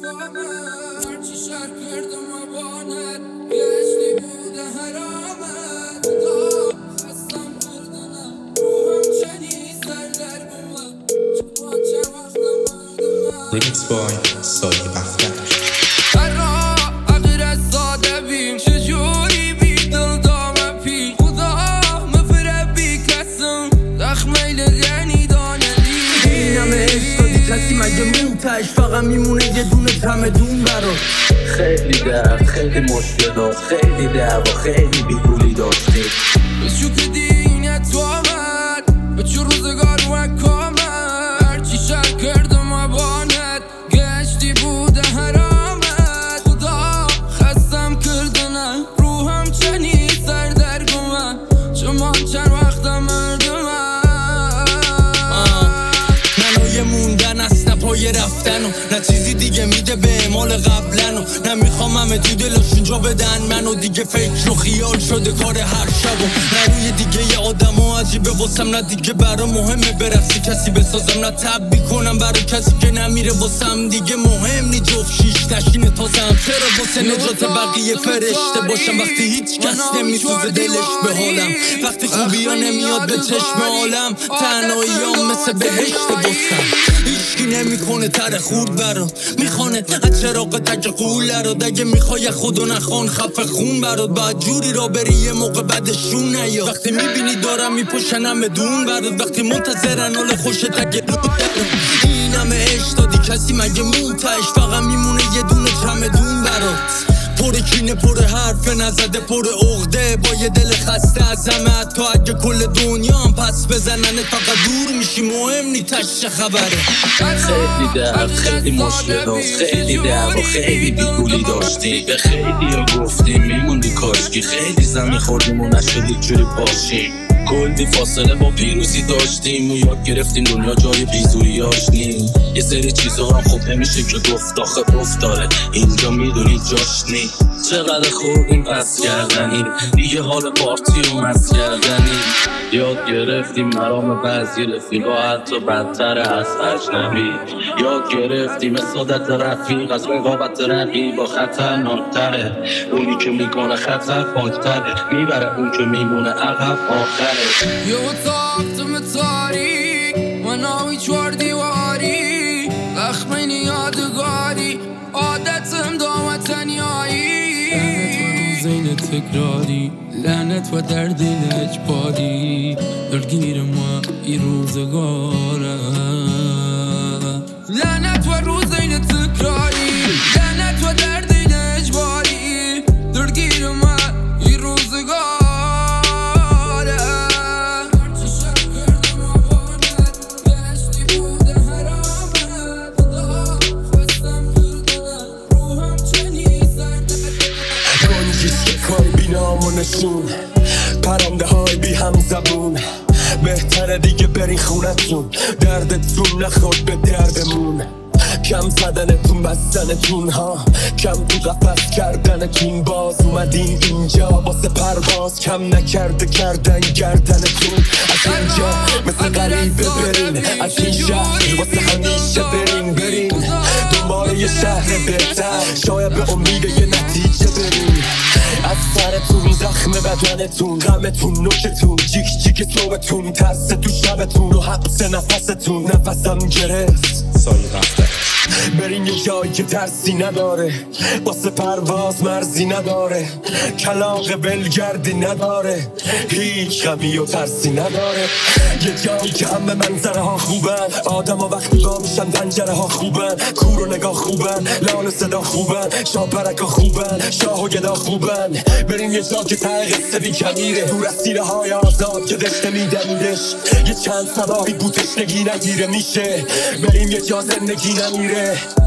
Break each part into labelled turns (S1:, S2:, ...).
S1: هرچی شهر کردم ابانت گشتی بوده حرامت خستم کردنم روحم چنی سردرگمم چون چه وقتم مردمم
S2: Remix by سایه بختر
S1: اگر از ساده بیم چجوری بی دل دامه پی خدا مفره بی کسم زخمه لگنی دانلی
S3: اینم عشق دادی کسی مگه موتش فقط میمونه یه دونه چمدون برات
S4: خیلی درد خیلی مشکلات خیلی دعوا خیلی بیگولی داشتی
S1: بچو که دینت تو آمد بچو روزگار وکامت هرچی شر کردم ابانت گشتی بوده حرامت خدا خستم کردنم روحم چنی سردرگمم چون چند وقتم مردمم
S3: منو موندن است نه پای رفتن و نه چیزی دیگه میده به اعمال قبلن و نه میخوام همه تو دلشون جا بدن منو دیگه فکر و خیال شده کار هر شب و نه روی دیگه یه آدم و عجیبه واسم نه دیگه برا مهمه برقصی کسی بسازم نه تبی کنم برا کسی که نمیره واسم دیگه مهم نی جفت شیش نشینه تازم چرا واسه نجات بقیه فرشته باشم وقتی هیچ کس نمیسوزه دلش به حالم وقتی خوبی ها نمیاد به چشم عالم تنهاییام مثل بهشت واسم هیچکی نمیکنه تر خورد برات میخوانه از چراغ تک قوله رو دگه میخوای خودو نخوان خفه خون برات باید جوری را بری یه موقع بعدشون نیا وقتی میبینی دارم میپشنم بدون برات وقتی منتظرن حال خوش تک اینم عشق دادی کسی مگه موتش فقط میمونه یه دونه چمدون برات پر کینه پر حرف نزده پر عقده با یه دل خسته از همه حتی اگه کل دنیام پس بزننت فقط دور میشی مهم نی تش خبره
S4: خیلی درد خیلی مشکلات خیلی دعوا خیلی بیگولی داشتی به خیلی ها گفتیم میموندی کاشکی خیلی زمین خوردیم و نشدی جوری پاشیم کلی فاصله با پیروزی داشتیم و یاد گرفتیم دنیا جای بیزوریاش نیم یه سری چیزا هم خوب نمیشه که گفت آخه افتاره اینجا میدونی جاش نیم چقدر خوردیم پس کردنیم دیگه حال پارتی و مست کردنیم یاد گرفتیم مرام بعضی رفیقا حتی بدتر از اجنبی یاد گرفتیم سعادت رفیق از رقابت رقیبا خطرناکتره اونی که میکنه خطر پاکتره میبره اون که میمونه عقب آخره
S1: یه اتاقتم تاریک مناوی چوار دیواری زخمین یادگاری عادتم دامتنیایی لعنت و روزین تکراری لعنت و درد اجباری درگیر ما این روزگاره لعنت و روزین تکراری لعنت و درد اجباری درگیر ما این روزگاره
S5: نشون پرنده های بی هم زبون بهتره دیگه برین خونتون دردتون نخورد به دردمون کم زدنتون بستنتون ها کم تو قفس کردنتون باز اومدین اینجا واسه پرواز کم نکرده کردن گردنتون از اینجا مثل غریبه برین از این شهر واسه همیشه برین دنبال یه شهر بهتر شاید به امید یه نتیجه برین از سرتون زخم بدنتون غمتون نوکتون جیک جیک صوبتون ترس تو شبتون و حبس نفستون نفسم گرفت
S2: سایه بختر
S5: برین یه جایی که ترسی نداره واسه پرواز مرزی نداره کلاغ ولگردی نداره هیچ غمی و ترسی نداره یه جایی که همه منظره ها خوبن آدم ها وقتی با میشن پنجره ها خوبن کور و نگاه خوبن لان و صدا خوبن شاپرک ها خوبن شاه و گدا خوبن بریم یه جا که ته قصه بی کمیره دور از سیره های آزاد که دشته میدمیدش یه چند صباحی بوتش نگی نگیره میشه بریم یه جا زندگی نمیره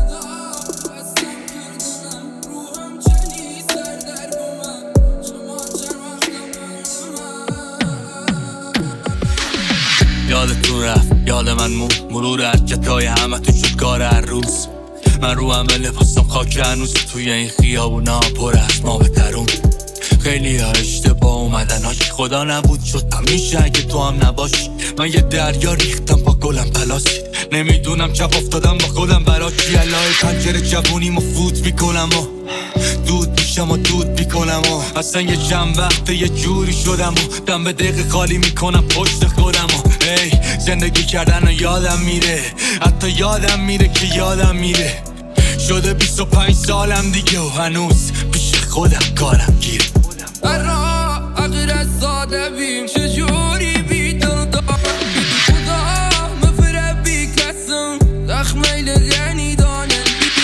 S3: یادتون رفت یاد من مرور حرکتای همه تو شد کار هر روز من رو همه لباسم خاک هنوز توی این خیابونا پر از ما بترون خیلی ها اشتباه اومدن هاش خدا نبود شد همیشه اگه تو هم نباشی من یه دریا ریختم با گلم پلاسید نمیدونم چپ افتادم با خودم برا کی علای پنجره جوونیمو فوت میکنم و دود میشم و دود میکنم و اصلا یه چند وقته یه جوری شدم و دم به دقیقه خالی میکنم پشت خودم و زندگی کردن و یادم میره حتی یادم میره که یادم میره شده 25 سالم دیگه و هنوز پیش خودم کارم گیره
S1: برا اگر ساده بیم چجوری بیدل دارم خدا مفره بی کسم زخمیل غنی دانه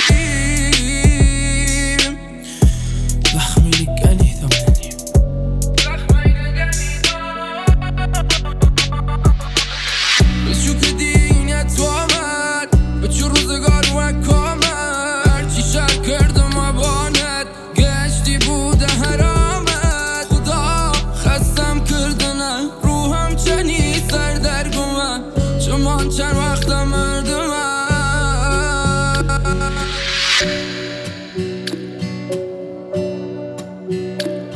S1: بیم زخمیل غنی دانه به چو که دینت آمد به چو روزگار و کامد هرچی شر کردم ابانت گشتی بوده حرامت خدا خستم کردنه روحم چنی سردرگمه چمان چند وقتم مردمه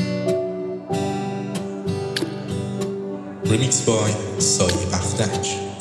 S2: Remix by Soy Baftak.